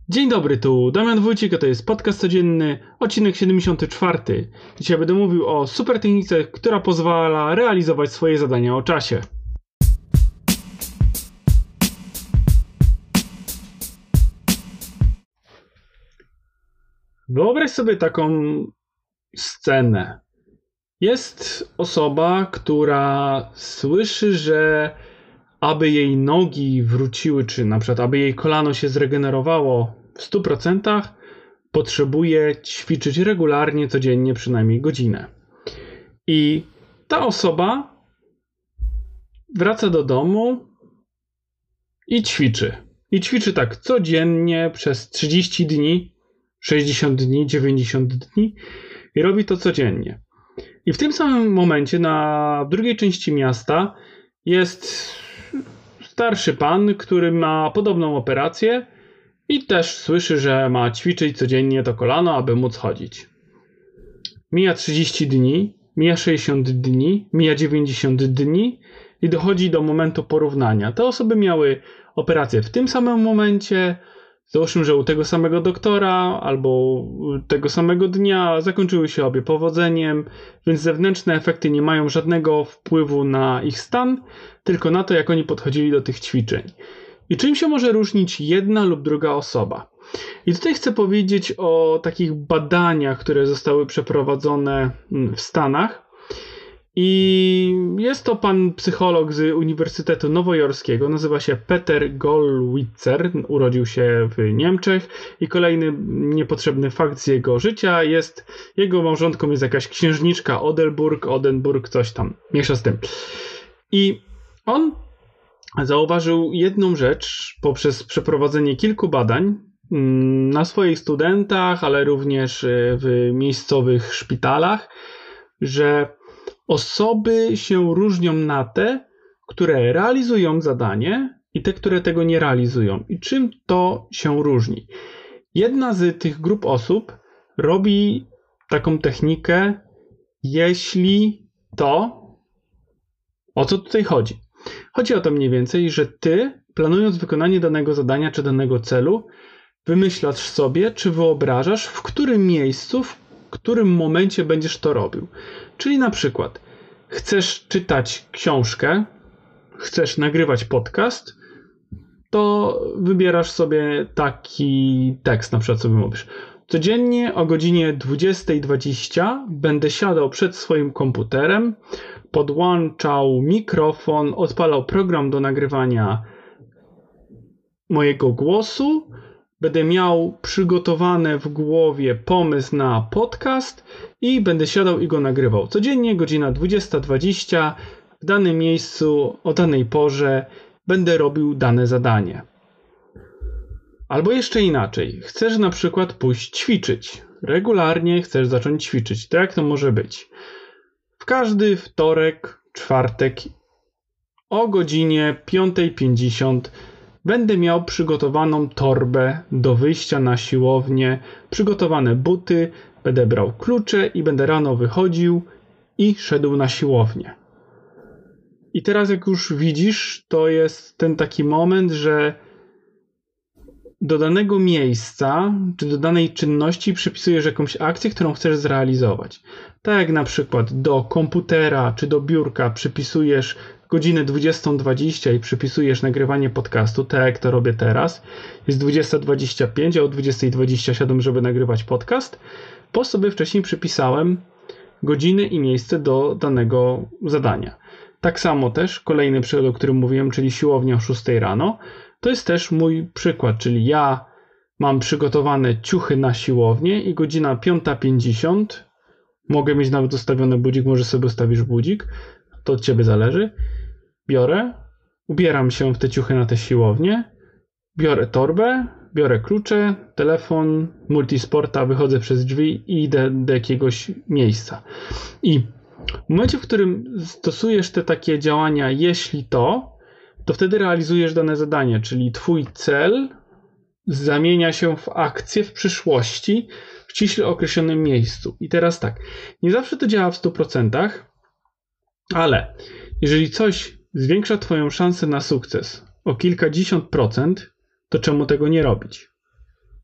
Dzień dobry, tu Damian Wójcik, a to jest podcast codzienny, odcinek 74. Dzisiaj będę mówił o super technice, która pozwala realizować swoje zadania o czasie. Wyobraź sobie taką scenę. Jest osoba, która słyszy, że aby jej nogi wróciły, czy na przykład aby jej kolano się zregenerowało w 100%, potrzebuje ćwiczyć regularnie, codziennie przynajmniej godzinę. I ta osoba wraca do domu i ćwiczy. I ćwiczy tak codziennie przez 30 dni, 60 dni, 90 dni i robi to codziennie. I w tym samym momencie na drugiej części miasta jest starszy pan, który ma podobną operację i też słyszy, że ma ćwiczyć codziennie to kolano, aby móc chodzić. Mija 30 dni, mija 60 dni, mija 90 dni i dochodzi do momentu porównania. Te osoby miały operację w tym samym momencie, załóżmy, że u tego samego doktora albo tego samego dnia, zakończyły się obie powodzeniem, więc zewnętrzne efekty nie mają żadnego wpływu na ich stan, tylko na to, jak oni podchodzili do tych ćwiczeń. I czym się może różnić jedna lub druga osoba? I tutaj chcę powiedzieć o takich badaniach, które zostały przeprowadzone w Stanach. I jest to pan psycholog z Uniwersytetu Nowojorskiego, nazywa się Peter Gollwitzer, urodził się w Niemczech i kolejny niepotrzebny fakt z jego życia jest, jego małżonką jest jakaś księżniczka Oldenburg, coś tam, mniejsza z tym. I on zauważył jedną rzecz poprzez przeprowadzenie kilku badań na swoich studentach, ale również w miejscowych szpitalach, że osoby się różnią na te, które realizują zadanie i te, które tego nie realizują. I czym to się różni? Jedna z tych grup osób robi taką technikę, jeśli to... O co tutaj chodzi? Chodzi o to mniej więcej, że ty, planując wykonanie danego zadania czy danego celu, wymyślasz sobie, czy wyobrażasz, w którym miejscu, w którym momencie będziesz to robił. Czyli na przykład chcesz czytać książkę, chcesz nagrywać podcast, to wybierasz sobie taki tekst, na przykład sobie mówisz: codziennie o godzinie 20:20 będę siadał przed swoim komputerem, podłączał mikrofon, odpalał program do nagrywania mojego głosu, będę miał przygotowany w głowie pomysł na podcast i będę siadał i go nagrywał. Codziennie godzina 20:20 w danym miejscu, o danej porze będę robił dane zadanie. Albo jeszcze inaczej. Chcesz na przykład pójść ćwiczyć. Regularnie chcesz zacząć ćwiczyć. To jak to może być? W każdy wtorek, czwartek o godzinie 5:50 będę miał przygotowaną torbę do wyjścia na siłownię, przygotowane buty, będę brał klucze i będę rano wychodził i szedł na siłownię. I teraz jak już widzisz, to jest ten taki moment, że do danego miejsca, czy do danej czynności przypisujesz jakąś akcję, którą chcesz zrealizować. Tak jak na przykład do komputera czy do biurka przypisujesz godzinę 20:20 i przypisujesz nagrywanie podcastu, tak jak to robię teraz. Jest 20:25, a o 20:27, żeby nagrywać podcast, bo sobie wcześniej przypisałem godziny i miejsce do danego zadania. Tak samo też kolejny przykład, o którym mówiłem, czyli siłownia o 6 rano. To jest też mój przykład, czyli ja mam przygotowane ciuchy na siłownię i godzina 5:50, mogę mieć nawet ustawiony budzik, może sobie ustawisz budzik, to od ciebie zależy. Biorę, ubieram się w te ciuchy na tę siłownię, biorę torbę, biorę klucze, telefon, multisporta, wychodzę przez drzwi i idę do jakiegoś miejsca. I w momencie, w którym stosujesz te takie działania, jeśli to wtedy realizujesz dane zadanie, czyli twój cel zamienia się w akcję w przyszłości w ściśle określonym miejscu. I teraz tak, nie zawsze to działa w 100%, ale jeżeli coś zwiększa twoją szansę na sukces o kilkadziesiąt procent, to czemu tego nie robić?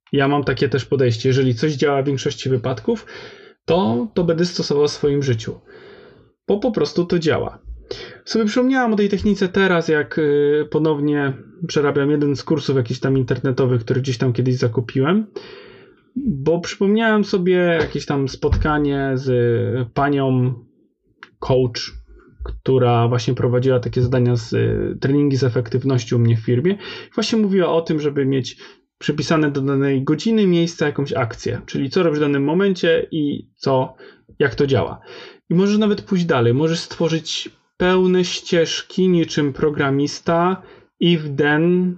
Ja mam takie też podejście. Jeżeli coś działa w większości wypadków, to będę stosował w swoim życiu. Bo po prostu to działa. Sobie przypomniałam o tej technice teraz, jak ponownie przerabiam jeden z kursów jakichś tam internetowych, który gdzieś tam kiedyś zakupiłem, bo przypomniałem sobie jakieś tam spotkanie z panią coach, która właśnie prowadziła takie zadania treningi z efektywności u mnie w firmie. Właśnie mówiła o tym, żeby mieć przypisane do danej godziny, miejsca, jakąś akcję, czyli co robisz w danym momencie i jak to działa. I możesz nawet pójść dalej, możesz stworzyć pełne ścieżki niczym programista if then,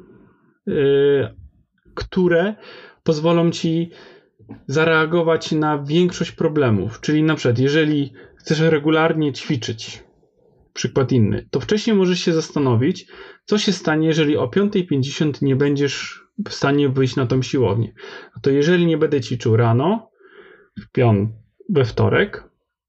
które pozwolą ci zareagować na większość problemów. Czyli na przykład, jeżeli chcesz regularnie ćwiczyć, przykład inny, to wcześniej możesz się zastanowić, co się stanie, jeżeli o 5:50 nie będziesz w stanie wyjść na tą siłownię. To jeżeli nie będę ćwiczył rano, we wtorek,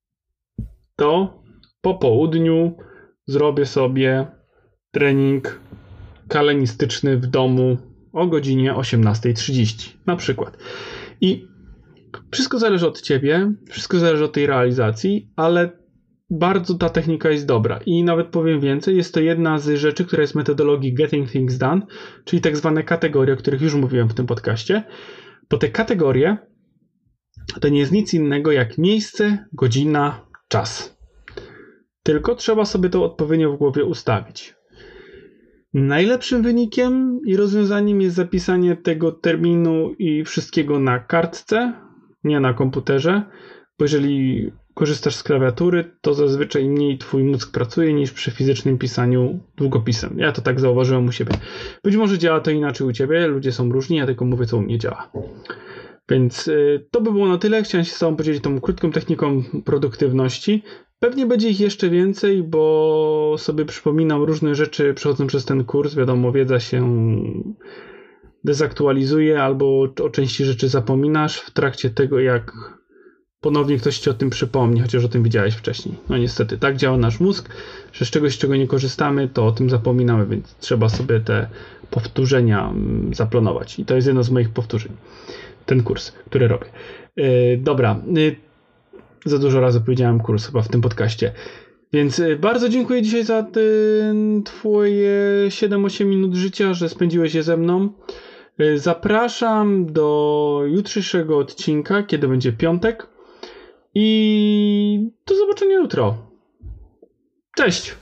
to po południu zrobię sobie trening kalenistyczny w domu o godzinie 18:30 na przykład. I wszystko zależy od ciebie, wszystko zależy od tej realizacji, ale bardzo ta technika jest dobra. I nawet powiem więcej, jest to jedna z rzeczy, która jest w metodologii Getting Things Done, czyli tak zwane kategorie, o których już mówiłem w tym podcaście. Bo te kategorie to nie jest nic innego jak miejsce, godzina, czas. Tylko trzeba sobie to odpowiednio w głowie ustawić. Najlepszym wynikiem i rozwiązaniem jest zapisanie tego terminu i wszystkiego na kartce, nie na komputerze, bo jeżeli korzystasz z klawiatury, to zazwyczaj mniej twój mózg pracuje niż przy fizycznym pisaniu długopisem. Ja to tak zauważyłem u siebie. Być może działa to inaczej u ciebie, ludzie są różni, ja tylko mówię, co u mnie działa. Więc to by było na tyle. Chciałem się z tobą podzielić tą krótką techniką produktywności. Pewnie będzie ich jeszcze więcej, bo sobie przypominam różne rzeczy przechodząc przez ten kurs. Wiadomo, wiedza się dezaktualizuje albo o części rzeczy zapominasz w trakcie tego, jak ponownie ktoś ci o tym przypomni, chociaż o tym widziałeś wcześniej. No niestety, tak działa nasz mózg, że z czegoś, z czego nie korzystamy, to o tym zapominamy, więc trzeba sobie te powtórzenia zaplanować. I to jest jedno z moich powtórzeń. Ten kurs, który robię. Dobra. Za dużo razy powiedziałem kurs chyba w tym podcaście. Więc bardzo dziękuję dzisiaj za twoje 7-8 minut życia, że spędziłeś je ze mną. Zapraszam do jutrzejszego odcinka, kiedy będzie piątek. I do zobaczenia jutro. Cześć!